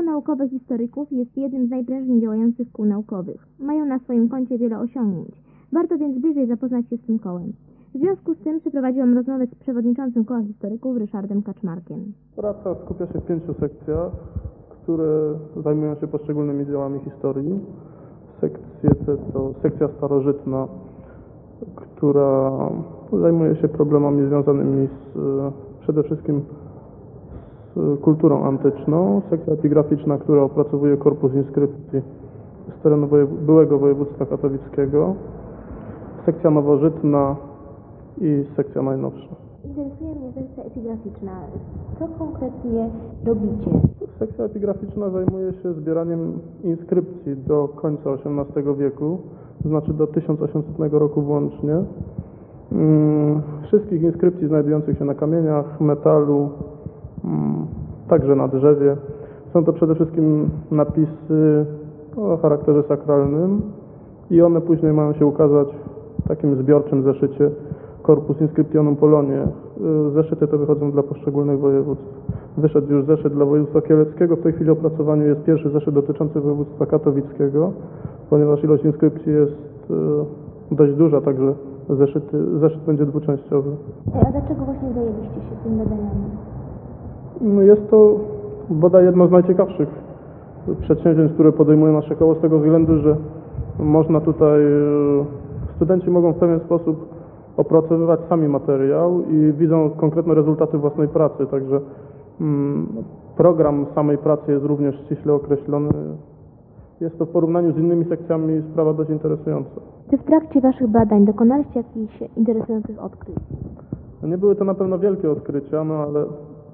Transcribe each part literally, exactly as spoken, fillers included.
Koło Naukowe Historyków jest jednym z najprężniej działających kół naukowych. Mają na swoim koncie wiele osiągnięć. Warto więc bliżej zapoznać się z tym kołem. W związku z tym przeprowadziłam rozmowę z przewodniczącym Koła Historyków Ryszardem Kaczmarkiem. Praca skupia się w pięciu sekcjach, które zajmują się poszczególnymi działami historii. Sekcje te to sekcja starożytna, która zajmuje się problemami związanymi z, przede wszystkim z kulturą antyczną. Sekcja epigraficzna, która opracowuje korpus inskrypcji z terenu wojew byłego województwa katowickiego. Sekcja nowożytna i sekcja najnowsza. Interesuje mnie sekcja epigraficzna. Co konkretnie robicie? Sekcja epigraficzna zajmuje się zbieraniem inskrypcji do końca osiemnastego wieku, to znaczy do tysiąc osiemsetnego roku włącznie. Wszystkich inskrypcji znajdujących się na kamieniach, metalu, także na drzewie. Są to przede wszystkim napisy o charakterze sakralnym i one później mają się ukazać w takim zbiorczym zeszycie Corpus Inscriptionum Poloniae. Zeszyty te wychodzą dla poszczególnych województw. Wyszedł już zeszyt dla województwa kieleckiego. W tej chwili w opracowaniu jest pierwszy zeszyt dotyczący województwa katowickiego, ponieważ ilość inskrypcji jest dość duża, także zeszyty, zeszyt będzie dwuczęściowy. A dlaczego właśnie zajęliście się tym badaniami? No jest to bodaj jedno z najciekawszych przedsięwzięć, które podejmuje nasze koło, z tego względu, że można tutaj, studenci mogą w pewien sposób opracowywać sami materiał i widzą konkretne rezultaty własnej pracy, także mm, program samej pracy jest również ściśle określony. Jest to w porównaniu z innymi sekcjami sprawa dość interesująca. Czy w trakcie Waszych badań dokonaliście jakichś interesujących odkryć? Nie były to na pewno wielkie odkrycia, no ale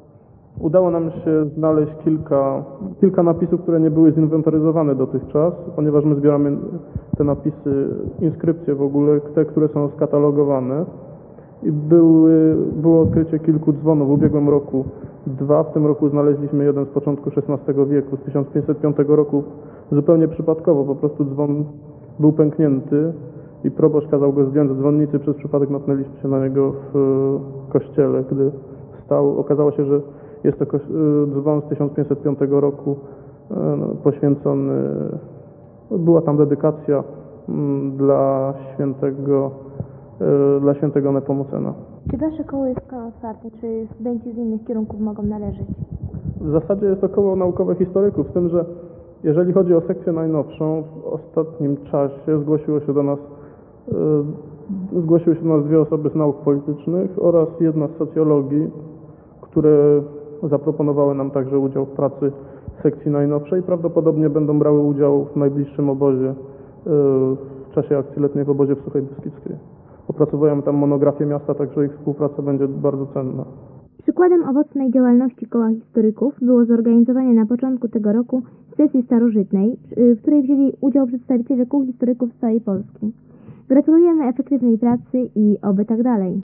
udało nam się znaleźć kilka, kilka napisów, które nie były zinwentaryzowane dotychczas, ponieważ my zbieramy te napisy, inskrypcje w ogóle, te, które są skatalogowane. I były, było odkrycie kilku dzwonów w ubiegłym roku. Dwa, w tym roku znaleźliśmy jeden z początku szesnastego wieku, z tysiąc pięćset piątego roku, zupełnie przypadkowo, po prostu dzwon był pęknięty i proboszcz kazał go zdjąć z dzwonnicy, przez przypadek natknęliśmy się na niego w kościele, gdy stał. Okazało się, że jest to dzwon z tysiąc pięćset piątego roku poświęcony, była tam dedykacja dla świętego, dla świętego Nepomocena. Czy Wasze koło jest koło otwarte, czy studenci z innych kierunków mogą należeć? W zasadzie jest to koło naukowe historyków, z tym, że jeżeli chodzi o sekcję najnowszą, w ostatnim czasie zgłosiło się do nas, zgłosiły się do nas dwie osoby z nauk politycznych oraz jedna z socjologii, które zaproponowały nam także udział w pracy sekcji najnowszej. Prawdopodobnie będą brały udział w najbliższym obozie, w czasie akcji letniej w obozie w Suchej Beskidzkiej. Opracowujemy tam monografię miasta, także ich współpraca będzie bardzo cenna. Przykładem owocnej działalności Koła Historyków było zorganizowanie na początku tego roku sesji starożytnej, w której wzięli udział przedstawiciele kół historyków z całej Polski. Gratulujemy efektywnej pracy i oby tak dalej.